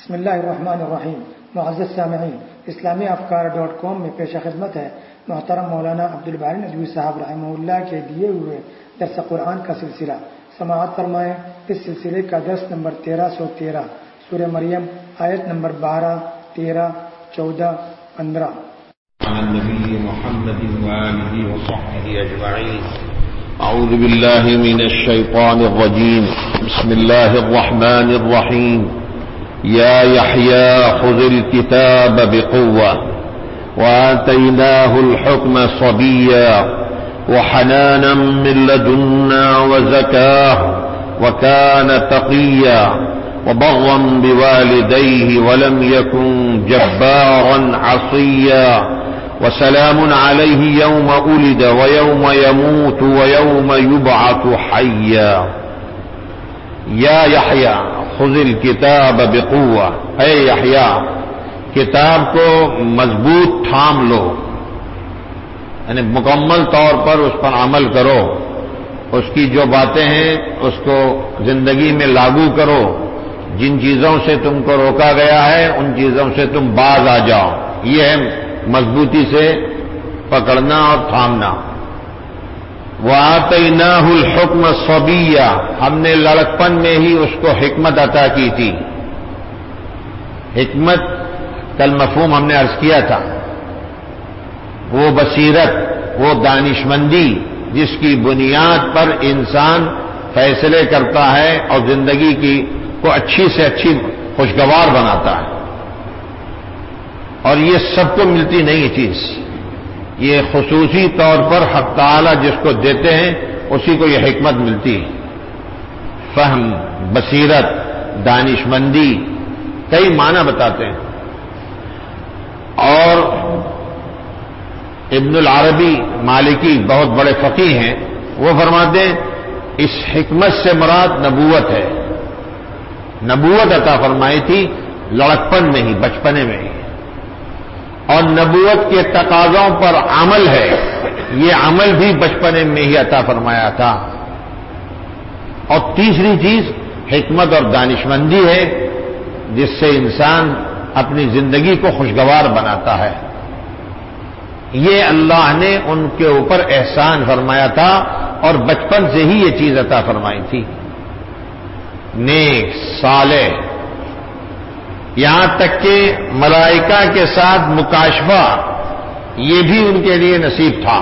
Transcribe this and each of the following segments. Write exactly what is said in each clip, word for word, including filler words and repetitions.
بسم اللہ الرحمن الرحیم. معزز سامعین، اسلامی افکار ڈاٹ کام میں پیش خدمت ہے محترم مولانا عبدالباری ندوی صاحب رحمہ اللہ کے دیے ہوئے درس قرآن کا سلسلہ. سماعت فرمائیں. اس سلسلے کا درس نمبر تیرہ سو تیرہ، سورہ مریم، آیت نمبر بارہ، تیرہ، چودہ، پندرہ. النبي محمد وآله وصحبه أجمعين. أعوذ بالله من الشيطان الرجيم. بسم الله الرحمن الرحيم. يا يحيى خذ الكتاب بقوة وآتيناه الحكم صبيا وحنانا من لدنا وزكاة وكان تقيا وبرا بوالديه ولم يكن جبارا عصيا وسلام عليه يوم ولد ويوم يموت ويوم يبعث حيا. يا يحيى خذ الكتاب بقوة. اے یحییٰ، کتاب کو مضبوط تھام لو، یعنی مکمل طور پر اس پر عمل کرو، اس کی جو باتیں ہیں اس کو زندگی میں لاگو کرو. جن چیزوں سے تم کو روکا گیا ہے ان چیزوں سے تم باز آ جاؤ. یہ ہے مضبوطی سے پکڑنا اور تھامنا. وَآتَيْنَاهُ الْحُكْمَ صَبِيًّا. ہم نے لڑکپن میں ہی اس کو حکمت عطا کی تھی. حکمت کل مفہوم ہم نے عرض کیا تھا، وہ بصیرت، وہ دانشمندی جس کی بنیاد پر انسان فیصلے کرتا ہے اور زندگی کی کو اچھی سے اچھی خوشگوار بناتا ہے. اور یہ سب کو ملتی نہیں چیز، یہ خصوصی طور پر حق تعالی جس کو دیتے ہیں اسی کو یہ حکمت ملتی ہے. فہم، بصیرت، دانشمندی، کئی معنی بتاتے ہیں. اور ابن العربی مالکی بہت بڑے فقیہ ہیں، وہ فرماتے ہیں اس حکمت سے مراد نبوت ہے. نبوت عطا فرمائی تھی لڑکپن میں ہی، بچپنے میں ہی. اور نبوت کے تقاضوں پر عمل ہے، یہ عمل بھی بچپنے میں ہی عطا فرمایا تھا. اور تیسری چیز حکمت اور دانشمندی ہے جس سے انسان اپنی زندگی کو خوشگوار بناتا ہے. یہ اللہ نے ان کے اوپر احسان فرمایا تھا اور بچپن سے ہی یہ چیز عطا فرمائی تھی. نیک، صالح، یہاں تک کہ ملائکہ کے ساتھ مکاشفہ یہ بھی ان کے لیے نصیب تھا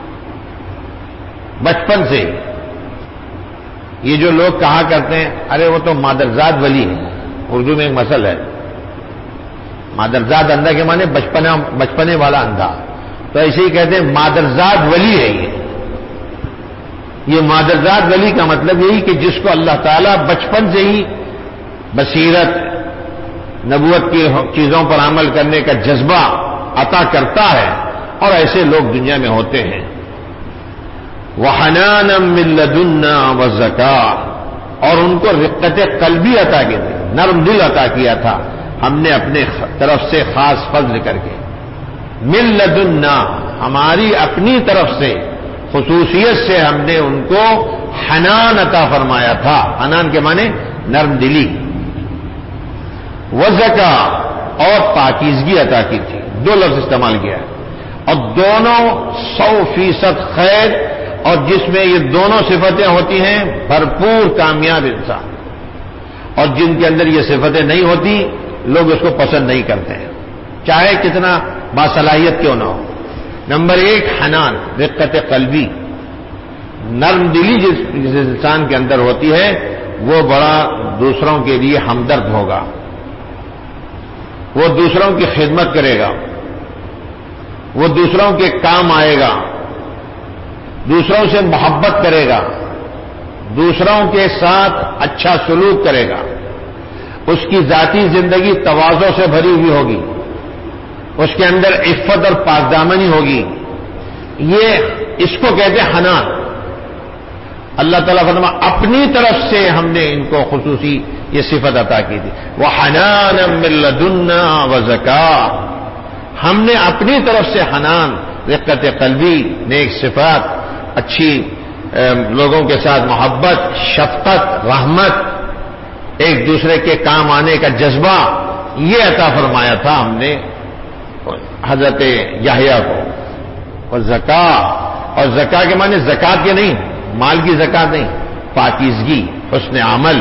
بچپن سے. یہ جو لوگ کہا کرتے ہیں ارے وہ تو مادرزاد ولی ہے، اردو میں ایک مثل ہے، مادرزاد اندھا کے معنی بچپنا بچپنے والا اندھا، تو ایسے ہی کہتے ہیں مادرزاد ولی ہے. یہ یہ مادرزاد ولی کا مطلب یہی کہ جس کو اللہ تعالیٰ بچپن سے ہی بصیرت، نبوت کی چیزوں پر عمل کرنے کا جذبہ عطا کرتا ہے، اور ایسے لوگ دنیا میں ہوتے ہیں. وَحَنَانًا مِن لَّدُنَّا وَزَكَاةً. اور ان کو رقت قلبی عطا کی تھی، نرم دل عطا کیا تھا ہم نے اپنے طرف سے خاص فضل کر کے. مِن لَّدُنَّا، ہماری اپنی طرف سے خصوصیت سے ہم نے ان کو حنان عطا فرمایا تھا. حنان کے معنی نرم دلی. وزکا، اور پاکیزگی عطا کی تھی. دو لفظ استعمال کیا ہے، اور دونوں سو فیصد خیر، اور جس میں یہ دونوں صفتیں ہوتی ہیں بھرپور کامیاب انسان. اور جن کے اندر یہ صفتیں نہیں ہوتی لوگ اس کو پسند نہیں کرتے ہیں، چاہے کتنا باصلاحیت کیوں نہ ہو. نمبر ایک حنان، رقت قلبی، نرم دلی جس جس انسان کے اندر ہوتی ہے وہ بڑا دوسروں کے لیے ہمدرد ہوگا، وہ دوسروں کی خدمت کرے گا، وہ دوسروں کے کام آئے گا، دوسروں سے محبت کرے گا، دوسروں کے ساتھ اچھا سلوک کرے گا. اس کی ذاتی زندگی تواضع سے بھری ہوئی ہوگی، اس کے اندر عفت اور پاکدامنی ہوگی. یہ اس کو کہتے ہیں حنان. اللہ تعالیٰ فرما اپنی طرف سے ہم نے ان کو خصوصی یہ صفت عطا کی تھی. وَحَنَانًا مِن لَّدُنَّا وَزَكَاةً. ہم نے اپنی طرف سے حنان، رقت قلبی، نیک صفات، اچھی لوگوں کے ساتھ محبت، شفقت، رحمت، ایک دوسرے کے کام آنے کا جذبہ، یہ عطا فرمایا تھا ہم نے حضرت یحییٰ کو. اور زکات، اور زکات کے معنی زکات کے نہیں، مال کی زکات نہیں، پاکیزگی، حسن عمل،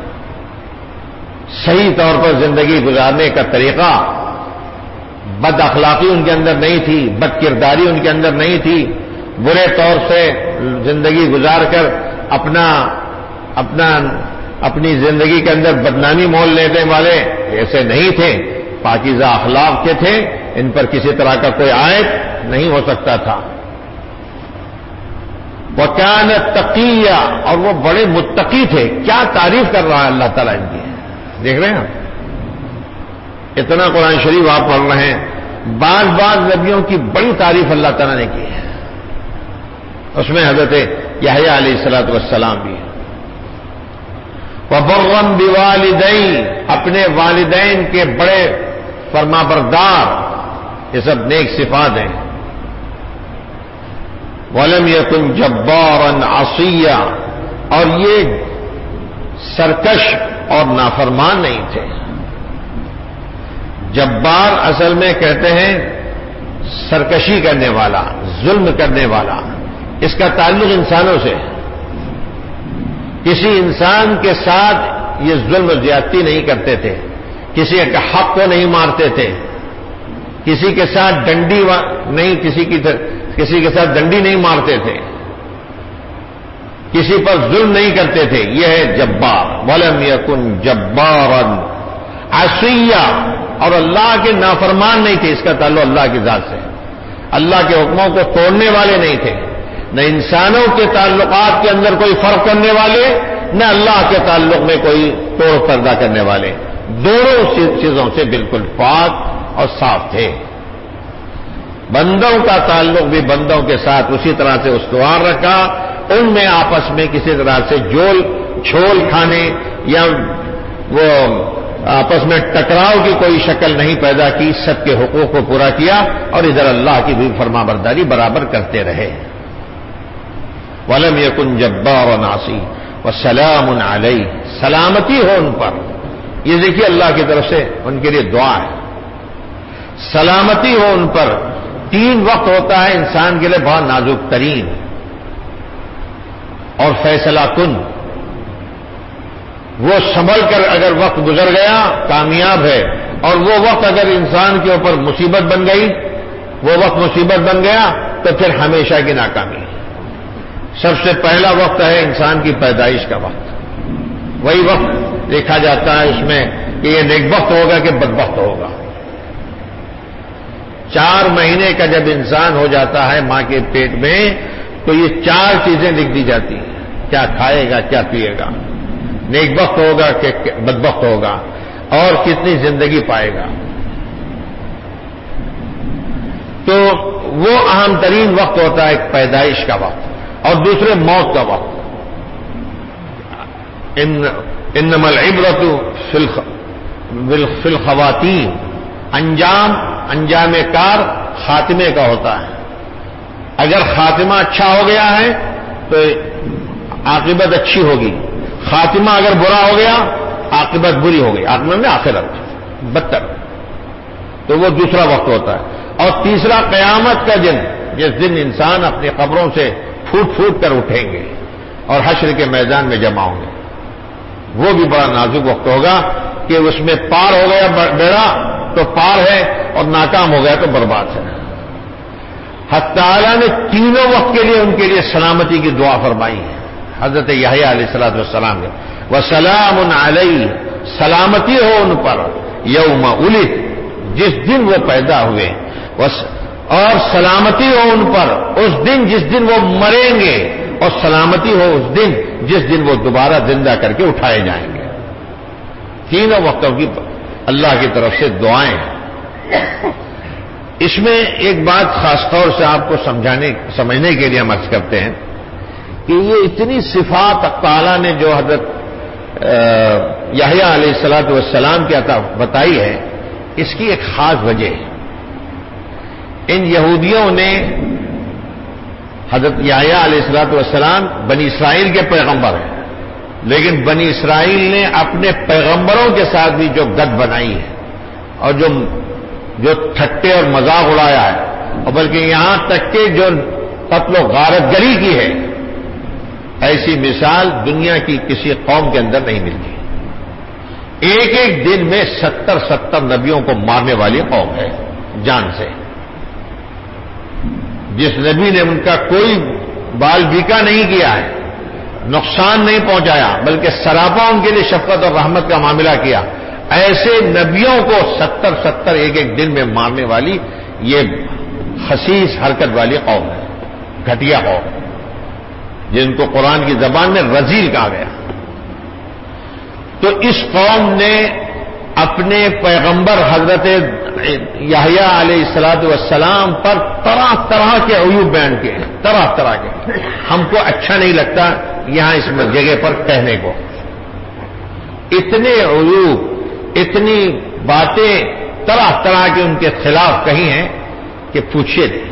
صحیح طور پر زندگی گزارنے کا طریقہ. بد اخلاقی ان کے اندر نہیں تھی، بد کرداری ان کے اندر نہیں تھی، برے طور سے زندگی گزار کر اپنا اپنا اپنی زندگی کے اندر بدنامی مول لینے والے ایسے نہیں تھے. پاکیزہ اخلاق کے تھے، ان پر کسی طرح کا کوئی عائد نہیں ہو سکتا تھا. وَكَانَ تَقِيًّا، اور وہ بڑے متقی تھے. کیا تعریف کر رہا ہے اللہ تعالیٰ ان کی، دیکھ رہے ہیں آپ؟ اتنا قرآن شریف آپ پڑھ رہے ہیں، بعض بعض نبیوں کی بڑی تعریف اللہ تعالیٰ نے کی ہے. اس میں حضرت یحییٰ علیہ الصلوۃ والسلام بھی ہے. وَبَرًّا بِوَالِدَيْهِ، اپنے والدین کے بڑے فرما بردار. یہ سب نیک صفات ہیں. وَلَمْ يَكُنْ جَبَّارًا عَصِيًّا، اور یہ سرکش اور نافرمان نہیں تھے. جبار اصل میں کہتے ہیں سرکشی کرنے والا، ظلم کرنے والا. اس کا تعلق انسانوں سے. کسی انسان کے ساتھ یہ ظلم و زیادتی نہیں کرتے تھے، کسی کے حق کو نہیں مارتے تھے، کسی کے ساتھ ڈنڈی نہیں کسی کی کسی کے ساتھ ڈنڈی نہیں مارتے تھے، کسی پر ظلم نہیں کرتے تھے. یہ ہے جبار. وَلَمْ يَكُنْ جَبَّارًا عَصِيًّا، اور اللہ کے نافرمان نہیں تھے. اس کا تعلق اللہ کی ذات سے. اللہ کے حکموں کو توڑنے والے نہیں تھے. نہ انسانوں کے تعلقات کے اندر کوئی فرق کرنے والے، نہ اللہ کے تعلق میں کوئی توڑ پردہ کرنے والے. دونوں چیزوں سے بالکل پاک اور صاف تھے. بندوں کا تعلق بھی بندوں کے ساتھ اسی طرح سے استوار رکھا. ان میں آپس میں کسی طرح سے جول چھول کھانے یا وہ آپس میں ٹکراؤ کی کوئی شکل نہیں پیدا کی. سب کے حقوق کو پورا کیا اور ادھر اللہ کی بھی فرما برداری برابر کرتے رہے. وَلَمْ يَكُنْ جَبَّارًا عَصِيًّا وَسَلَامٌ عَلَيْهِ، سلامتی ہو ان پر. یہ دیکھیے اللہ کی طرف سے ان کے لیے دعا ہے. سلامتی ہو ان پر. تین وقت ہوتا ہے انسان کے لیے بہت نازک ترین اور فیصلہ کن. وہ سنبھل کر اگر وقت گزر گیا کامیاب ہے، اور وہ وقت اگر انسان کے اوپر مصیبت بن گئی، وہ وقت مصیبت بن گیا تو پھر ہمیشہ کی ناکامی. سب سے پہلا وقت ہے انسان کی پیدائش کا وقت. وہی وقت دیکھا جاتا ہے اس میں کہ یہ نیک وقت ہوگا کہ بدبخت ہوگا. چار مہینے کا جب انسان ہو جاتا ہے ماں کے پیٹ میں تو یہ چار چیزیں لکھ دی جاتی ہیں. کیا کھائے گا، کیا پیے گا، نیک وقت ہوگا کہ بدبخت ہوگا، اور کتنی زندگی پائے گا. تو وہ اہم ترین وقت ہوتا ہے ایک پیدائش کا وقت، اور دوسرے موت کا وقت. انما العبرۃ فی الخواتین، انجام انجام کار خاتمے کا ہوتا ہے. اگر خاتمہ اچھا ہو گیا ہے تو عاقبت اچھی ہوگی، خاتمہ اگر برا ہو گیا عاقبت بری ہو گئی. عاقبت میں آخرت بدتر. تو وہ دوسرا وقت ہوتا ہے. اور تیسرا قیامت کا دن، جس دن انسان اپنی قبروں سے پھوٹ پھوٹ کر اٹھیں گے اور حشر کے میدان میں جمع ہوں گے. وہ بھی بڑا نازک وقت ہوگا کہ اس میں پار ہو گیا بیڑا تو پار ہے، اور ناکام ہو گیا تو برباد ہے. حق تعالیٰ نے تینوں وقت کے لیے ان کے لیے سلامتی کی دعا فرمائی ہے. حضرت یحییٰ علیہ الصلوۃ والسلام کے وَسَلَامٌ عَلَيْهِ، سلامتی ہو ان پر، یوم ولد، جس دن وہ پیدا ہوئے، اور سلامتی ہو ان پر اس دن جس دن وہ مریں گے، اور سلامتی ہو اس دن جس دن وہ دوبارہ زندہ کر کے اٹھائے جائیں گے. تینوں وقتوں کی اللہ کی طرف سے دعائیں ہیں. اس میں ایک بات خاص طور سے آپ کو سمجھانے سمجھنے کے لیے ہم عرض کرتے ہیں کہ یہ اتنی صفات تعالیٰ نے جو حضرت یحییٰ علیہ الصلوۃ والسلام کی عطا بتائی ہے، اس کی ایک خاص وجہ ہے. ان یہودیوں نے حضرت یحییٰ علیہ الصلوۃ والسلام بنی اسرائیل کے پیغمبر ہیں، لیکن بنی اسرائیل نے اپنے پیغمبروں کے ساتھ بھی جو گد بنائی ہے، اور جو جو ٹھٹے اور مذاق اڑایا ہے، اور بلکہ یہاں تک کہ جو قتل و غارت گری کی ہے، ایسی مثال دنیا کی کسی قوم کے اندر نہیں ملتی. ایک ایک دن میں ستر ستر نبیوں کو مارنے والی قوم ہے جان سے. جس نبی نے ان کا کوئی بال بیکا نہیں کیا ہے، نقصان نہیں پہنچایا، بلکہ سراپا ان کے لیے شفقت اور رحمت کا معاملہ کیا، ایسے نبیوں کو ستر ستر ایک ایک دن میں مارنے والی یہ خسیس حرکت والی قوم ہے، گھٹیا قوم، جن کو قرآن کی زبان میں رذیل کہا گیا. تو اس قوم نے اپنے پیغمبر حضرت یحییٰ علیہ الصلوۃ والسلام پر طرح طرح کے عیوب بیان کیے، طرح طرح کے. ہم کو اچھا نہیں لگتا یہاں اس جگہ پر کہنے کو. اتنے عیوب، اتنی باتیں طرح طرح کے ان کے خلاف کہی ہیں کہ پوچھیے نہیں.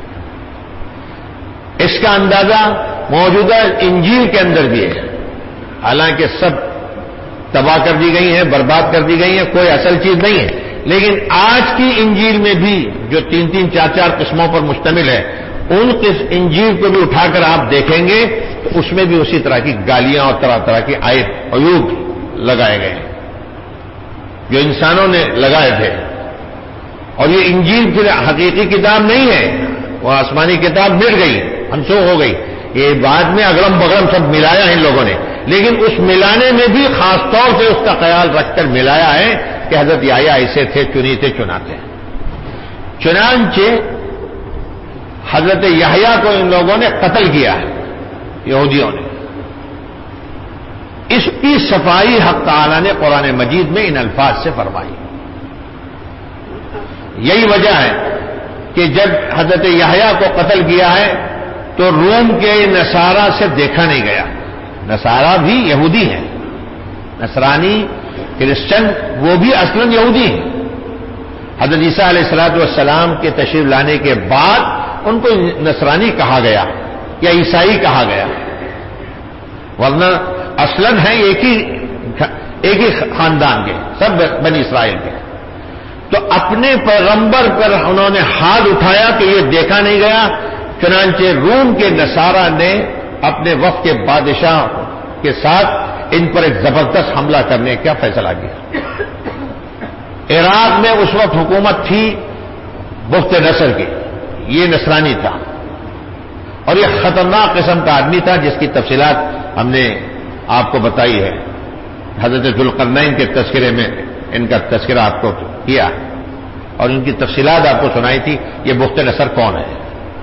اس کا اندازہ موجودہ انجیل کے اندر بھی ہے، حالانکہ سب تباہ کر دی گئی ہیں، برباد کر دی گئی ہیں، کوئی اصل چیز نہیں ہے. لیکن آج کی انجیل میں بھی جو تین تین چار چار قسموں پر مشتمل ہے، ان انجیل کو بھی اٹھا کر آپ دیکھیں گے تو اس میں بھی اسی طرح کی گالیاں اور طرح طرح کی عیوب لگائے گئے ہیں جو انسانوں نے لگائے تھے. اور یہ انجیل پھر حقیقی کتاب نہیں ہے، وہ آسمانی کتاب مٹ گئی، منسوخ ہو گئی. یہ بعد میں اگرم بگرم سب ملایا ہے ان لوگوں نے، لیکن اس ملانے میں بھی خاص طور سے اس کا خیال رکھ کر ملایا ہے کہ حضرت یحییٰ ایسے تھے، چنی تھے، چناتے. چنانچہ حضرت یحییٰ کو ان لوگوں نے قتل کیا ہے، یہودیوں نے. اس کی صفائی حق تعالی نے قرآن مجید میں ان الفاظ سے فرمائی. یہی وجہ ہے کہ جب حضرت یحییٰ کو قتل کیا ہے تو روم کے نصارہ سے دیکھا نہیں گیا. نصارہ بھی یہودی ہیں، نصرانی کرسچن وہ بھی اصلاً یہودی ہیں. حضرت عیسیٰ علیہ الصلوۃ والسلام کے تشریف لانے کے بعد ان کو نصرانی کہا گیا یا عیسائی کہا گیا، ورنہ اصلاً ہیں ایک ہی ایک ہی خاندان کے، سب بنی اسرائیل کے. تو اپنے پیغمبر پر انہوں نے ہاتھ اٹھایا کہ یہ دیکھا نہیں گیا. چنانچہ روم کے نصارہ نے اپنے وقت کے بادشاہ کے ساتھ ان پر ایک زبردست حملہ کرنے کا فیصلہ کیا. عراق میں اس وقت حکومت تھی بخت نصر کی، یہ نصرانی تھا اور یہ خطرناک قسم کا آدمی تھا جس کی تفصیلات ہم نے آپ کو بتائی ہے. حضرت ذوالقرنین کے تذکرے میں ان کا تذکرہ آپ کو کیا اور ان کی تفصیلات آپ کو سنائی تھی. یہ بخت نصر کون ہے؟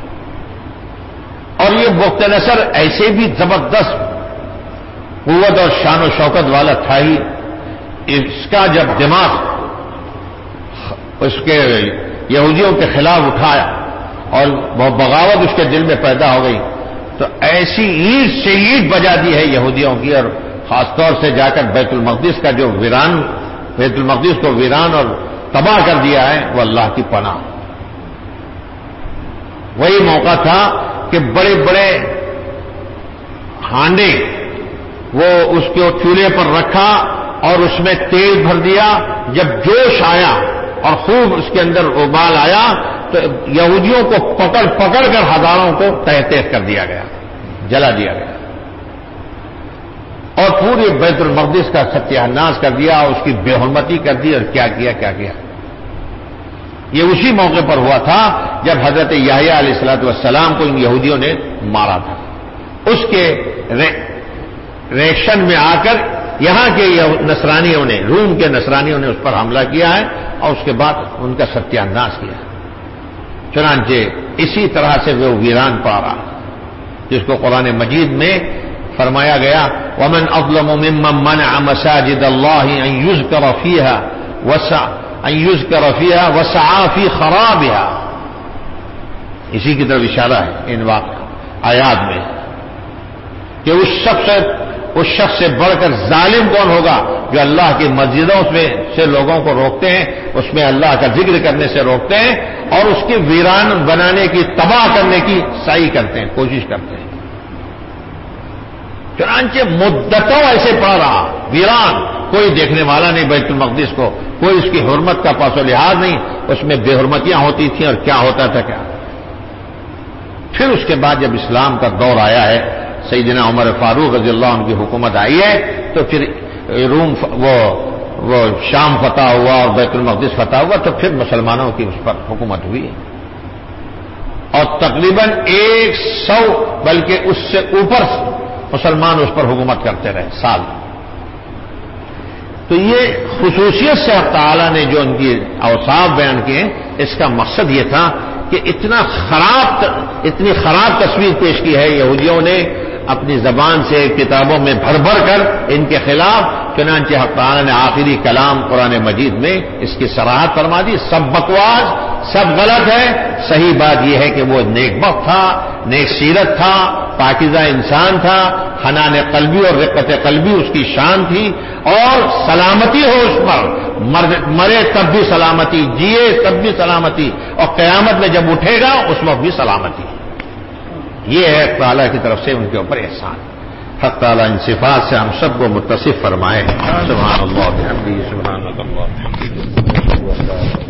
اور یہ بخت نصر ایسے بھی زبردست قوت اور شان و شوکت والا تھا ہی. اس کا جب دماغ اس کے یہودیوں کے خلاف اٹھایا اور وہ بغاوت اس کے دل میں پیدا ہو گئی تو ایسی اینٹ سے اینٹ بجا دی ہے یہودیوں کی، اور خاص طور سے جا کر بیت المقدس کا جو ویران بیت المقدس کو ویران اور تباہ کر دیا ہے وہ اللہ کی پناہ. وہی موقع تھا کہ بڑے بڑے ہانڈے وہ اس کو چولہے پر رکھا اور اس میں تیل بھر دیا. جب جوش آیا اور خوب اس کے اندر ابال آیا تو یہودیوں کو پکڑ پکڑ کر ہزاروں کو تہ تہ کر دیا گیا، جلا دیا گیا اور پورے بیت المقدس کا ستیہ ناش کر دیا، اس کی بے حرمتی کر دی اور کیا کیا کیا کیا. یہ اسی موقع پر ہوا تھا جب حضرت یحییٰ علیہ الصلوۃ والسلام کو ان یہودیوں نے مارا تھا. اس کے ریشن میں آ کر یہاں کے نصرانیوں نے، روم کے نصرانیوں نے اس پر حملہ کیا ہے اور اس کے بعد ان کا ستیہ ناش کیا. چنانچہ اسی طرح سے وہ ویران پڑا جس کو قرآن مجید میں فرمایا گیا وَمَنْ أَظْلَمُ مِمَّنْ مَنَعَ مَسَاجِدَ اللَّهِ أَنْ يُذْكَرَ فِيهَا أَنْ يُذْكَرَ فِيهَا وَسَعَى فِي خَرَابِهَا. اسی کی طرف اشارہ ہے ان واقع آیات میں کہ اس شخص اس شخص سے بڑھ کر ظالم کون ہوگا جو اللہ کی مسجدوں میں سے لوگوں کو روکتے ہیں، اس میں اللہ کا ذکر کرنے سے روکتے ہیں اور اس کے ویران بنانے کی، تباہ کرنے کی سعی کرتے ہیں، کوشش کرتے ہیں. چنانچہ مدتوں ایسے پڑ رہا ویران کوئی دیکھنے والا نہیں بیت المقدس کو، کوئی اس کی حرمت کا پاس و لحاظ نہیں، اس میں بے حرمتیاں ہوتی تھیں اور کیا ہوتا تھا کیا۔ پھر اس کے بعد جب اسلام کا دور آیا ہے، سیدنا عمر فاروق رضی اللہ عنہ کی حکومت آئی ہے، تو پھر روم وہ وہ شام فتح ہوا اور بیت المقدس فتح ہوا، تو پھر مسلمانوں کی اس پر حکومت ہوئی، اور تقریباً ایک سو بلکہ اس سے اوپر مسلمان اس پر حکومت کرتے رہے سال۔ تو یہ خصوصیت سے اللہ تعالیٰ نے جو ان کی اوصاف بیان کیے، اس کا مقصد یہ تھا کہ اتنا خراب اتنی خراب تصویر پیش کی ہے یہودیوں نے اپنی زبان سے کتابوں میں بھر بھر کر ان کے خلاف، چنانچہ اللہ تعالیٰ نے آخری کلام قرآن مجید میں اس کی صراحت فرما دی، سب بکواس، سب غلط ہے، صحیح بات یہ ہے کہ وہ نیک بخت تھا، نیک سیرت تھا، پاکیزہ انسان تھا، حنان قلبی اور رقت قلبی اس کی شان تھی، اور سلامتی ہو اس پر، مرے تب بھی سلامتی، جیے تب بھی سلامتی، اور قیامت میں جب اٹھے گا اس وقت بھی سلامتی۔ یہ ہے حق تعالیٰ کی طرف سے ان کے اوپر احسان۔ حق تعالیٰ ان صفات سے ہم سب کو متصف فرمائے۔ سبحان اللہ بحمدہ، سبحان اللہ۔